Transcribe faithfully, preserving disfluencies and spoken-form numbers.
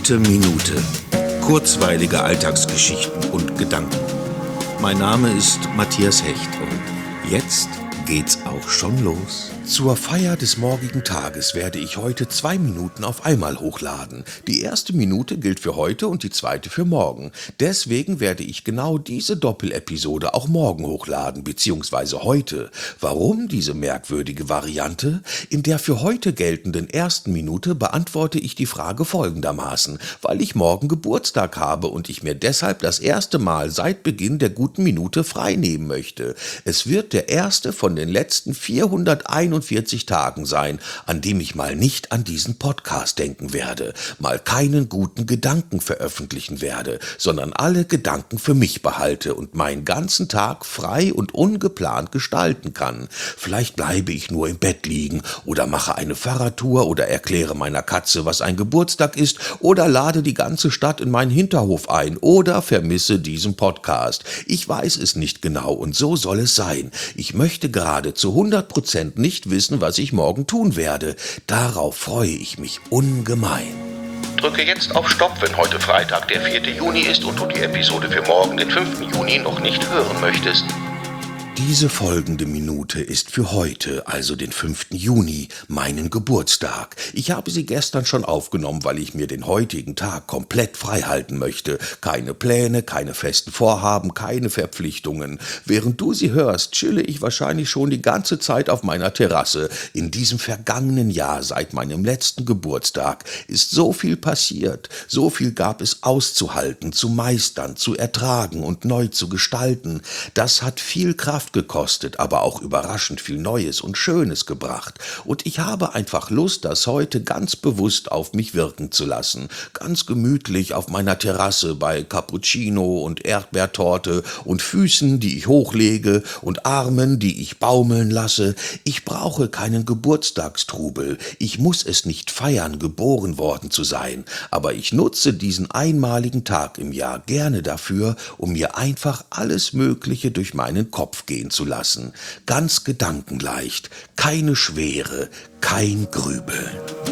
Gute Minute. Kurzweilige Alltagsgeschichten und Gedanken. Mein Name ist Matthias Hecht und jetzt geht's auch schon los. Zur Feier des morgigen Tages werde ich heute zwei Minuten auf einmal hochladen. Die erste Minute gilt für heute und die zweite für morgen. Deswegen werde ich genau diese Doppelepisode auch morgen hochladen, beziehungsweise heute. Warum diese merkwürdige Variante? In der für heute geltenden ersten Minute beantworte ich die Frage folgendermaßen: Weil ich morgen Geburtstag habe und ich mir deshalb das erste Mal seit Beginn der guten Minute frei nehmen möchte. Es wird der erste von den letzten vierhunderteinundvierzig Tagen sein, an dem ich mal nicht an diesen Podcast denken werde, mal keinen guten Gedanken veröffentlichen werde, sondern alle Gedanken für mich behalte und meinen ganzen Tag frei und ungeplant gestalten kann. Vielleicht bleibe ich nur im Bett liegen oder mache eine Fahrradtour oder erkläre meiner Katze, was ein Geburtstag ist, oder lade die ganze Stadt in meinen Hinterhof ein oder vermisse diesen Podcast. Ich weiß es nicht genau und so soll es sein. Ich möchte gerade zu hundert Prozent nicht wissen, was ich morgen tun werde. Darauf freue ich mich ungemein. Drücke jetzt auf Stopp, wenn heute Freitag, der vierte Juni ist und du die Episode für morgen, den fünften Juni, noch nicht hören möchtest. Diese folgende Minute ist für heute, also den fünften Juni, meinen Geburtstag. Ich habe sie gestern schon aufgenommen, weil ich mir den heutigen Tag komplett frei halten möchte. Keine Pläne, keine festen Vorhaben, keine Verpflichtungen. Während du sie hörst, chille ich wahrscheinlich schon die ganze Zeit auf meiner Terrasse. In diesem vergangenen Jahr, seit meinem letzten Geburtstag, ist so viel passiert. So viel gab es auszuhalten, zu meistern, zu ertragen und neu zu gestalten. Das hat viel Kraft gekostet, aber auch überraschend viel Neues und Schönes gebracht. Und ich habe einfach Lust, das heute ganz bewusst auf mich wirken zu lassen. Ganz gemütlich auf meiner Terrasse bei Cappuccino und Erdbeertorte und Füßen, die ich hochlege und Armen, die ich baumeln lasse. Ich brauche keinen Geburtstagstrubel. Ich muss es nicht feiern, geboren worden zu sein. Aber ich nutze diesen einmaligen Tag im Jahr gerne dafür, um mir einfach alles Mögliche durch meinen Kopf gehen zu lassen. Ganz gedankenleicht, keine Schwere, kein Grübeln.